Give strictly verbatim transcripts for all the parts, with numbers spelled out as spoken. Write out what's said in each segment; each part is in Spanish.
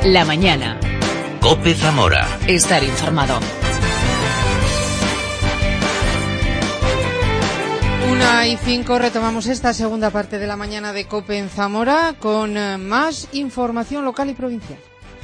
La mañana. COPE Zamora. Estar informado. Una y cinco, retomamos esta segunda parte de la mañana de COPE en Zamora con más información local y provincial.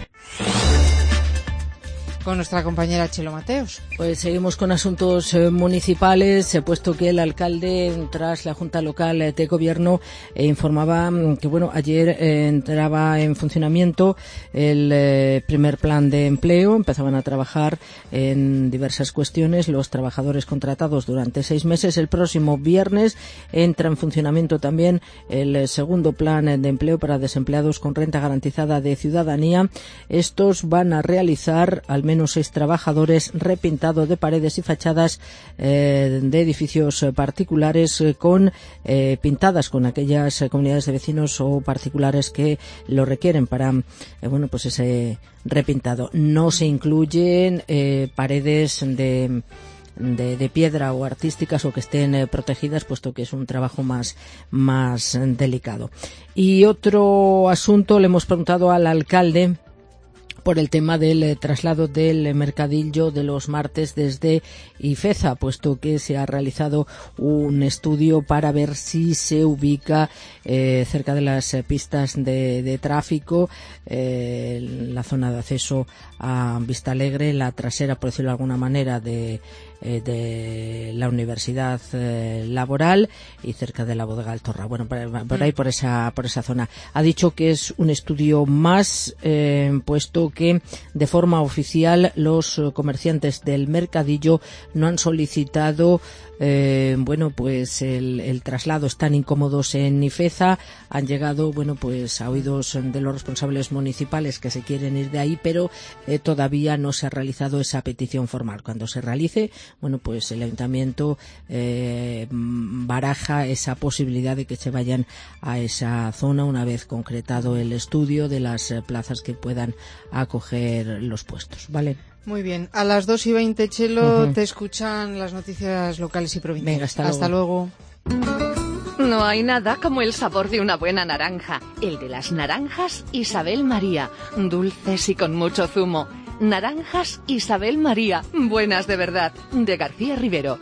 Con nuestra compañera Chelo Mateos. Pues seguimos con asuntos eh, municipales, eh, puesto que el alcalde, tras la Junta Local de Gobierno, eh, informaba que, bueno, ayer eh, entraba en funcionamiento el eh, primer plan de empleo. Empezaban a trabajar en diversas cuestiones los trabajadores contratados durante seis meses. El próximo viernes entra en funcionamiento también el eh, segundo plan de empleo para desempleados con renta garantizada de ciudadanía. Estos van a realizar al menos seis trabajadores repintado de paredes y fachadas eh, de edificios particulares eh, con eh, pintadas con aquellas eh, comunidades de vecinos o particulares que lo requieren para eh, bueno pues ese repintado. No se incluyen eh, paredes de De, de piedra o artísticas o que estén eh, protegidas, puesto que es un trabajo más, más eh, delicado. Y otro asunto, le hemos preguntado al alcalde por el tema del eh, traslado del mercadillo de los martes desde Ifeza, puesto que se ha realizado un estudio para ver si se ubica eh, cerca de las eh, pistas de, de tráfico, eh, la zona de acceso a Vistalegre, la trasera, por decirlo de alguna manera, de eh, de la Universidad eh, Laboral y cerca de la bodega Altorra. Bueno, por, por ahí, por esa por esa zona. Ha dicho que es un estudio más, eh, puesto que de forma oficial los comerciantes del mercadillo no han solicitado Eh, bueno, pues el, el traslado. Están incómodos en Ifeza, han llegado, bueno, pues a oídos de los responsables municipales que se quieren ir de ahí, pero eh, todavía no se ha realizado esa petición formal. Cuando se realice, bueno, pues el ayuntamiento eh, baraja esa posibilidad de que se vayan a esa zona una vez concretado el estudio de las eh, plazas que puedan acoger los puestos, ¿vale? Muy bien, a las dos y veinte, Chelo, uh-huh. te escuchan las noticias locales y provinciales. Venga, hasta, hasta luego. luego. No hay nada como el sabor de una buena naranja. El de las naranjas Isabel María, dulces y con mucho zumo. Naranjas Isabel María, buenas de verdad, de García Rivero.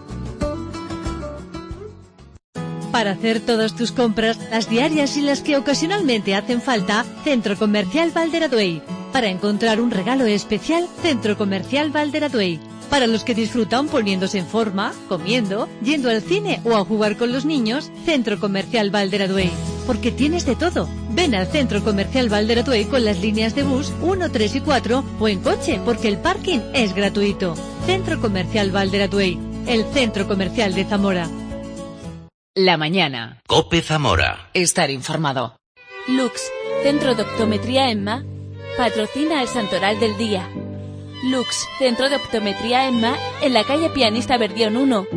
Para hacer todas tus compras, las diarias y las que ocasionalmente hacen falta, Centro Comercial Valderaduey. Para encontrar un regalo especial, Centro Comercial Valderaduey. Para los que disfrutan poniéndose en forma, comiendo, yendo al cine o a jugar con los niños, Centro Comercial Valderaduey. Porque tienes de todo. Ven al Centro Comercial Valderaduey con las líneas de bus uno, tres y cuatro o en coche, porque el parking es gratuito. Centro Comercial Valderaduey, el centro comercial de Zamora. La mañana. COPE Zamora. Estar informado. Lux, Centro de Optometría Emma, patrocina el Santoral del Día. Lux, Centro de Optometría Emma, en la calle Pianista Verdión uno.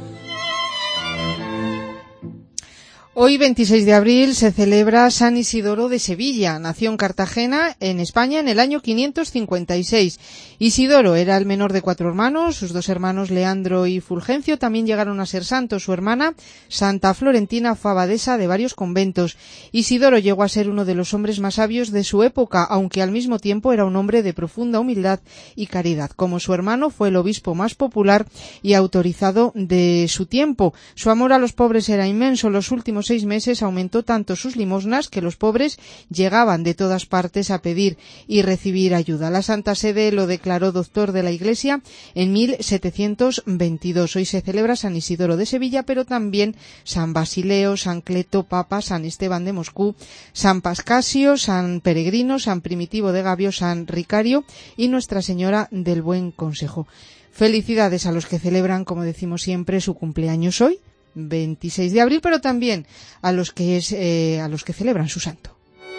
Hoy, veintiséis de abril, se celebra San Isidoro de Sevilla. Nació en Cartagena, en España, en el año quinientos cincuenta y seis. Isidoro era el menor de cuatro hermanos. Sus dos hermanos, Leandro y Fulgencio, también llegaron a ser santos. Su hermana, Santa Florentina, fue abadesa de varios conventos. Isidoro llegó a ser uno de los hombres más sabios de su época, aunque al mismo tiempo era un hombre de profunda humildad y caridad. Como su hermano, fue el obispo más popular y autorizado de su tiempo. Su amor a los pobres era inmenso. Los últimos seis meses aumentó tanto sus limosnas que los pobres llegaban de todas partes a pedir y recibir ayuda. La Santa Sede lo declaró doctor de la Iglesia en mil setecientos veintidós. Hoy se celebra San Isidoro de Sevilla, pero también San Basileo, San Cleto, Papa, San Esteban de Moscú, San Pascasio, San Peregrino, San Primitivo de Gabio, San Ricario y Nuestra Señora del Buen Consejo. Felicidades a los que celebran, como decimos siempre, su cumpleaños hoy, veintiséis de abril, pero también a los que es eh, a los que celebran su santo.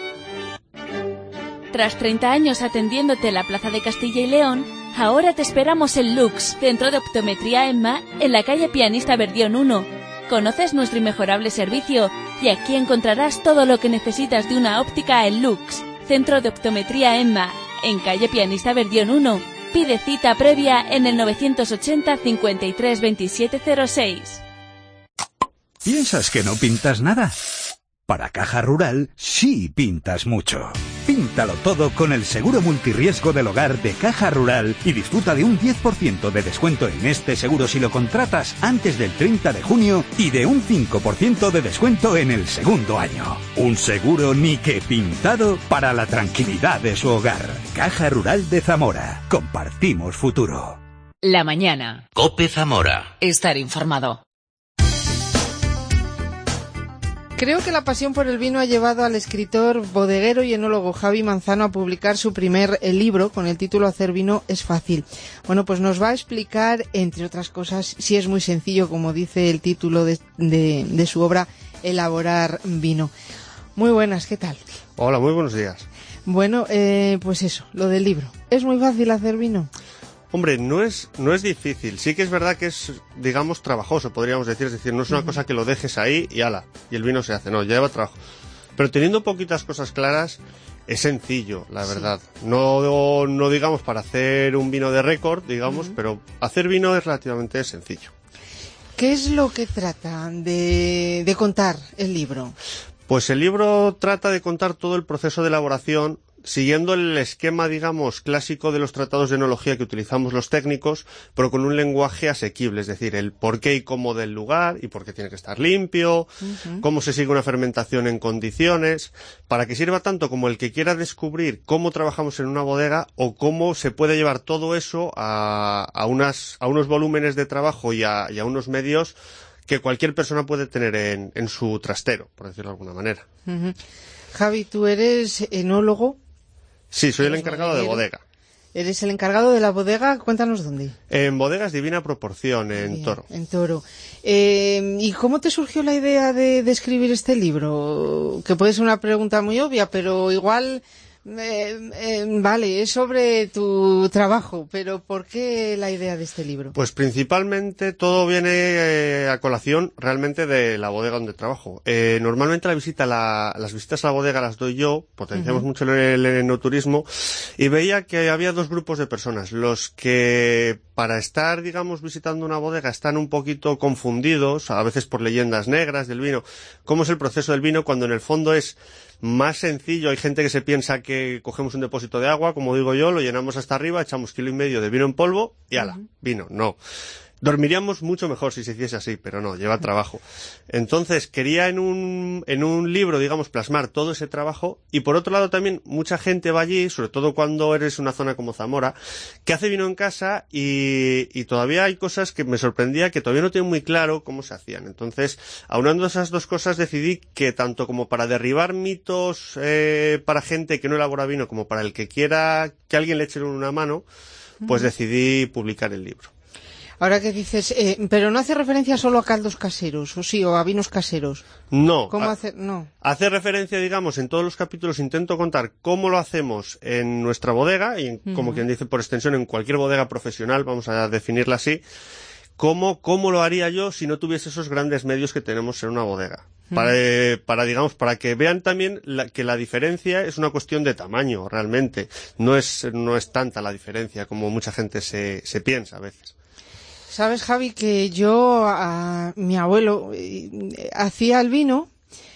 Tras treinta años atendiéndote en la Plaza de Castilla y León, ahora te esperamos en Lux, Centro de Optometría Emma, en la calle Pianista Verdión uno. Conoces nuestro inmejorable servicio y aquí encontrarás todo lo que necesitas de una óptica en Lux, Centro de Optometría Emma, en calle Pianista Verdión uno. Pide cita previa en el novecientos ochenta, cincuenta y tres, veintisiete cero seis. ¿Piensas que no pintas nada? Para Caja Rural sí pintas mucho. Píntalo todo con el seguro multirriesgo del hogar de Caja Rural y disfruta de un diez por ciento de descuento en este seguro si lo contratas antes del treinta de junio y de un cinco por ciento de descuento en el segundo año. Un seguro ni que pintado para la tranquilidad de su hogar. Caja Rural de Zamora. Compartimos futuro. La mañana. COPE Zamora. Estar informado. Creo que la pasión por el vino ha llevado al escritor, bodeguero y enólogo Javi Manzano a publicar su primer libro con el título Hacer vino es fácil. Bueno, pues nos va a explicar, entre otras cosas, si es muy sencillo, como dice el título de, de, de su obra, elaborar vino. Muy buenas, ¿qué tal? Hola, muy buenos días. Bueno, eh, pues eso, lo del libro. ¿Es muy fácil hacer vino? Hombre, no es, no es difícil. Sí que es verdad que es, digamos, trabajoso, podríamos decir. Es decir, no es una uh-huh. cosa que lo dejes ahí y ala, y el vino se hace. No, lleva trabajo. Pero teniendo poquitas cosas claras, es sencillo, la verdad. Sí. No, no digamos para hacer un vino de récord, digamos, uh-huh. pero hacer vino es relativamente sencillo. ¿Qué es lo que trata de, de contar el libro? Pues el libro trata de contar todo el proceso de elaboración siguiendo el esquema, digamos, clásico de los tratados de enología que utilizamos los técnicos, pero con un lenguaje asequible, es decir, el por qué y cómo del lugar y por qué tiene que estar limpio, uh-huh. cómo se sigue una fermentación en condiciones, para que sirva tanto como el que quiera descubrir cómo trabajamos en una bodega o cómo se puede llevar todo eso a, a, unas, a unos volúmenes de trabajo y a, y a unos medios que cualquier persona puede tener en, en su trastero, por decirlo de alguna manera. Uh-huh. Javi, tú eres enólogo. Sí, soy el encargado de bodega. ¿Eres el encargado de la bodega? Cuéntanos dónde. En Bodegas Divina Proporción, en Bien, Toro. En Toro. Eh, ¿Y cómo te surgió la idea de, de escribir este libro? Que puede ser una pregunta muy obvia, pero igual... Eh, eh, vale, es sobre tu trabajo, pero ¿por qué la idea de este libro? Pues principalmente todo viene eh, a colación realmente de la bodega donde trabajo. Eh, normalmente la visita, la, las visitas a la bodega las doy yo, potenciamos uh-huh. mucho el, el enoturismo, y veía que había dos grupos de personas, los que para estar, digamos, visitando una bodega están un poquito confundidos, a veces por leyendas negras del vino, cómo es el proceso del vino cuando en el fondo es más sencillo. Hay gente que se piensa que cogemos un depósito de agua, como digo yo, lo llenamos hasta arriba, echamos kilo y medio de vino en polvo y ala, uh-huh. vino. No. Dormiríamos mucho mejor si se hiciese así, pero no, lleva trabajo. Entonces, quería en un, en un libro, digamos, plasmar todo ese trabajo, y por otro lado también mucha gente va allí, sobre todo cuando eres una zona como Zamora, que hace vino en casa y, y todavía hay cosas que me sorprendía que todavía no tengo muy claro cómo se hacían. Entonces, aunando esas dos cosas, decidí que tanto como para derribar mitos eh, para gente que no elabora vino, como para el que quiera que alguien le eche una mano, pues uh-huh. decidí publicar el libro. Ahora que dices, eh, pero no hace referencia solo a caldos caseros, o sí, o a vinos caseros. No. ¿Cómo a, hace? No. Hace referencia, digamos, en todos los capítulos intento contar cómo lo hacemos en nuestra bodega, y en, uh-huh. como quien dice por extensión, en cualquier bodega profesional, vamos a definirla así, cómo, cómo lo haría yo si no tuviese esos grandes medios que tenemos en una bodega. Uh-huh. Para, eh, para, digamos, para que vean también la, que la diferencia es una cuestión de tamaño, realmente. No es, no es tanta la diferencia como mucha gente se, se piensa a veces. Sabes, Javi, que yo a mi abuelo eh, hacía el vino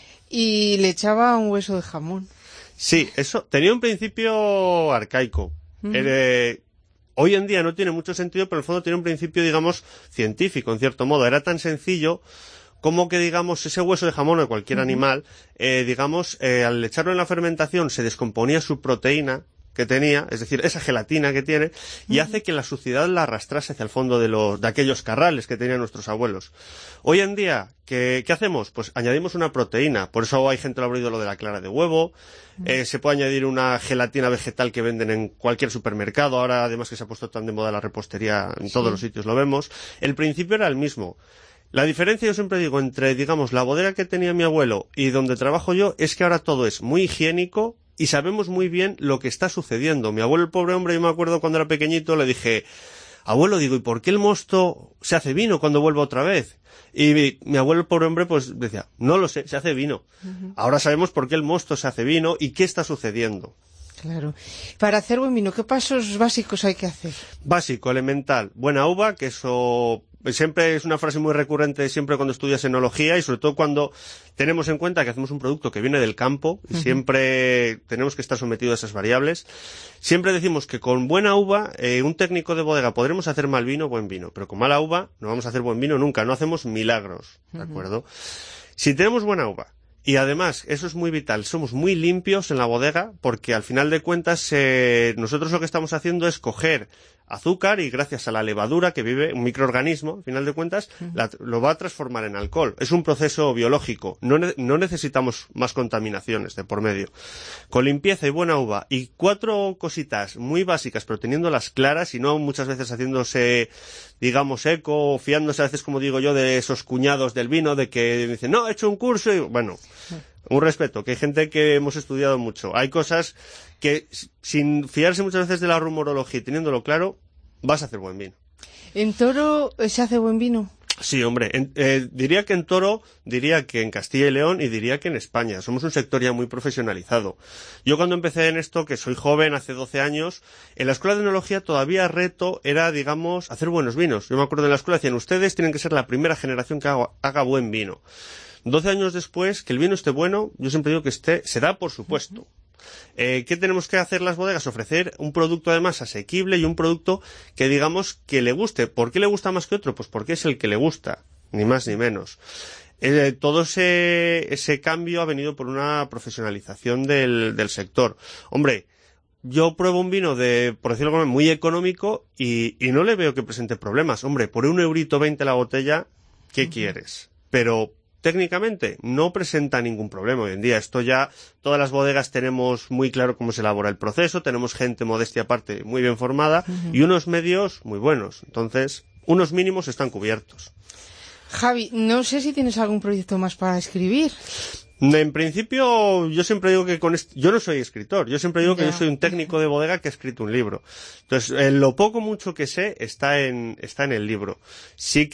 y le echaba un hueso de jamón. Sí, eso tenía un principio arcaico. Uh-huh. Eh, hoy en día no tiene mucho sentido, pero en el fondo tiene un principio, digamos, científico, en cierto modo. Era tan sencillo como que, digamos, ese hueso de jamón o de cualquier uh-huh. animal, eh, digamos, eh, al echarlo en la fermentación se descomponía su proteína que tenía, es decir, esa gelatina que tiene, y hace que la suciedad la arrastrase hacia el fondo de los, de aquellos carrales que tenían nuestros abuelos. Hoy en día, ¿qué, qué hacemos? Pues añadimos una proteína, por eso hay gente que lo ha oído lo de la clara de huevo, eh, se puede añadir una gelatina vegetal que venden en cualquier supermercado, ahora además que se ha puesto tan de moda la repostería, en todos sí. los sitios lo vemos. El principio era el mismo. La diferencia, yo siempre digo, entre, digamos, la bodega que tenía mi abuelo y donde trabajo yo, es que ahora todo es muy higiénico, y sabemos muy bien lo que está sucediendo. Mi abuelo, el pobre hombre, yo me acuerdo cuando era pequeñito, le dije, abuelo, digo, ¿y por qué el mosto se hace vino cuando vuelve otra vez? Y mi, mi abuelo, el pobre hombre, pues decía, no lo sé, se hace vino. Uh-huh. Ahora sabemos por qué el mosto se hace vino y qué está sucediendo. Claro. Para hacer buen vino, ¿qué pasos básicos hay que hacer? Básico, elemental, buena uva, que eso siempre es una frase muy recurrente siempre cuando estudias enología y sobre todo cuando tenemos en cuenta que hacemos un producto que viene del campo y uh-huh. siempre tenemos que estar sometidos a esas variables. Siempre decimos que con buena uva, eh, un técnico de bodega podremos hacer mal vino, buen vino, pero con mala uva no vamos a hacer buen vino nunca, no hacemos milagros, ¿de acuerdo? Uh-huh. Si tenemos buena uva, y además, eso es muy vital, somos muy limpios en la bodega porque al final de cuentas eh, nosotros lo que estamos haciendo es coger azúcar y gracias a la levadura que vive un microorganismo, al final de cuentas, uh-huh. la, lo va a transformar en alcohol. Es un proceso biológico, no, ne- no necesitamos más contaminaciones de por medio. Con limpieza y buena uva y cuatro cositas muy básicas, pero teniéndolas claras y no muchas veces haciéndose, digamos, eco, o fiándose a veces, como digo yo, de esos cuñados del vino, de que dicen, no, he hecho un curso y, bueno, un respeto, que hay gente que hemos estudiado mucho. Hay cosas que, sin fiarse muchas veces de la rumorología y teniéndolo claro, vas a hacer buen vino. ¿En Toro se hace buen vino? Sí, hombre, en, eh, diría que en Toro, diría que en Castilla y León y diría que en España. Somos un sector ya muy profesionalizado. Yo cuando empecé en esto, que soy joven, hace doce años, en la escuela de enología todavía reto era, digamos, hacer buenos vinos. Yo me acuerdo de la escuela, decían, ustedes tienen que ser la primera generación que haga, haga buen vino. Doce años después, que el vino esté bueno, yo siempre digo que esté, se da por supuesto. Uh-huh. Eh, ¿Qué tenemos que hacer las bodegas? Ofrecer un producto además asequible y un producto que digamos que le guste. ¿Por qué le gusta más que otro? Pues porque es el que le gusta, ni más ni menos. Eh, todo ese, ese cambio ha venido por una profesionalización del, del sector. Hombre, yo pruebo un vino de, por decirlo como muy económico y, y no le veo que presente problemas. Hombre, por un eurito veinte la botella, ¿qué uh-huh. quieres? Pero técnicamente no presenta ningún problema hoy en día. Esto ya, todas las bodegas tenemos muy claro cómo se elabora el proceso, tenemos gente modestia aparte muy bien formada uh-huh. y unos medios muy buenos. Entonces, unos mínimos están cubiertos. Javi, no sé si tienes algún proyecto más para escribir. En principio, yo siempre digo que con est- yo no soy escritor, yo siempre digo ya. que yo soy un técnico de bodega que ha escrito un libro. Entonces, eh, lo poco mucho que sé está en, está en el libro. Sí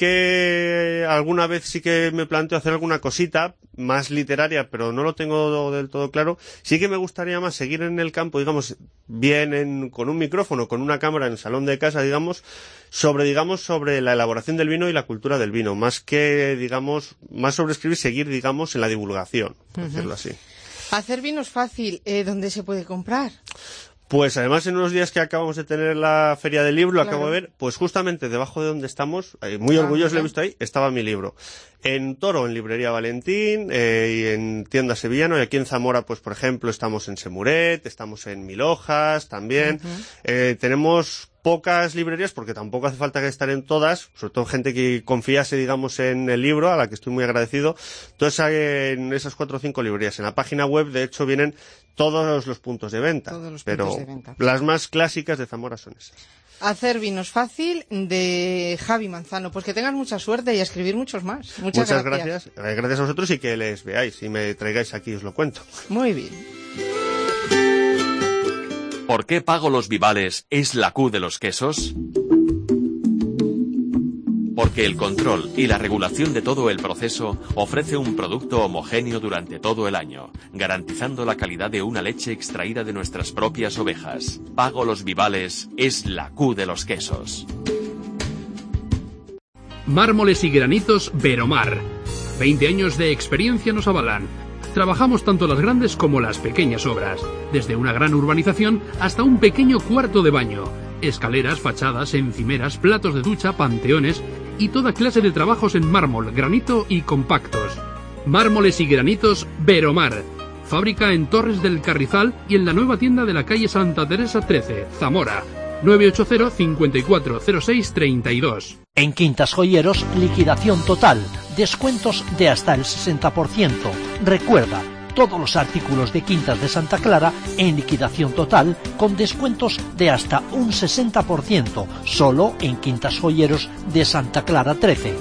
que alguna vez sí que me planteo hacer alguna cosita más literaria, pero no lo tengo del todo claro. Sí que me gustaría más seguir en el campo, digamos, bien en, con un micrófono, con una cámara en el salón de casa, digamos, sobre, digamos, sobre la elaboración del vino y la cultura del vino, más que, digamos, más sobre escribir, seguir, digamos, en la divulgación, por uh-huh. decirlo así. Hacer vino es fácil, eh, ¿dónde se puede comprar? Pues además en unos días que acabamos de tener la Feria del Libro, claro. acabo de ver, pues justamente debajo de donde estamos, eh, muy ah, orgulloso, lo he visto ahí, estaba mi libro. En Toro, en Librería Valentín, eh, y en Tienda Sevillano, y aquí en Zamora, pues por ejemplo, estamos en Semuret, estamos en Mil Hojas también. Uh-huh. Eh, tenemos pocas librerías, porque tampoco hace falta que estar en todas, sobre todo gente que confiase, digamos, en el libro, a la que estoy muy agradecido. Entonces, en esas cuatro o cinco librerías. En la página web, de hecho, vienen todos los puntos de venta. Todos los pero puntos de venta. Las más clásicas de Zamora son esas. Hacer vinos fácil, de Javi Manzano. Pues que tengas mucha suerte y a escribir muchos más. Muchas, Muchas gracias. gracias. Gracias a vosotros y que les veáis y me traigáis aquí, os lo cuento. Muy bien. ¿Por qué Pago Los Vivales es la Q de los quesos? Porque el control y la regulación de todo el proceso ofrece un producto homogéneo durante todo el año, garantizando la calidad de una leche extraída de nuestras propias ovejas. Pago Los Vivales es la Q de los quesos. Mármoles y granitos Veromar. veinte años de experiencia nos avalan. Trabajamos tanto las grandes como las pequeñas obras, desde una gran urbanización hasta un pequeño cuarto de baño, escaleras, fachadas, encimeras, platos de ducha, panteones y toda clase de trabajos en mármol, granito y compactos. Mármoles y granitos Veromar. Fábrica en Torres del Carrizal y en la nueva tienda de la calle Santa Teresa trece, Zamora. nueve ocho cero, cinco cuatro cero seis, tres dos. En Quintas Joyeros, liquidación total. Descuentos de hasta el sesenta por ciento. Recuerda, todos los artículos de Quintas de Santa Clara en liquidación total con descuentos de hasta un sesenta por ciento. Solo en Quintas Joyeros de Santa Clara trece.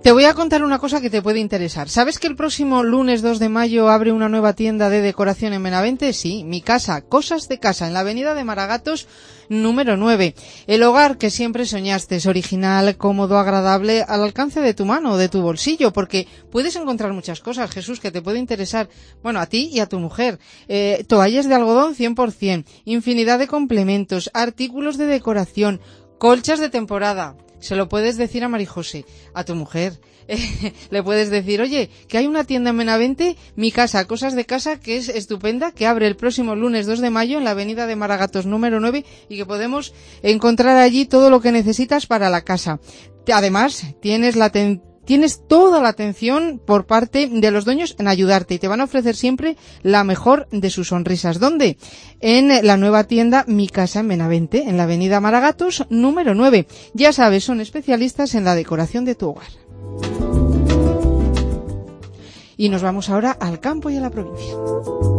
Te voy a contar una cosa que te puede interesar. ¿Sabes que el próximo lunes dos de mayo abre una nueva tienda de decoración en Benavente? Sí, Mi Casa, Cosas de Casa, en la avenida de Maragatos número nueve. El hogar que siempre soñaste es original, cómodo, agradable, al alcance de tu mano o de tu bolsillo, porque puedes encontrar muchas cosas, Jesús, que te puede interesar, bueno, a ti y a tu mujer. Eh, toallas de algodón cien por cien, infinidad de complementos, artículos de decoración, colchas de temporada. Se lo puedes decir a Marijose, a tu mujer. Eh, le puedes decir, oye, que hay una tienda en Benavente, Mi Casa, Cosas de Casa, que es estupenda, que abre el próximo lunes dos de mayo en la avenida de Maragatos número nueve y que podemos encontrar allí todo lo que necesitas para la casa. Además, tienes la ten- Tienes toda la atención por parte de los dueños en ayudarte y te van a ofrecer siempre la mejor de sus sonrisas. ¿Dónde? En la nueva tienda Mi Casa en Benavente, en la avenida Maragatos número nueve. Ya sabes, son especialistas en la decoración de tu hogar. Y nos vamos ahora al campo y a la provincia.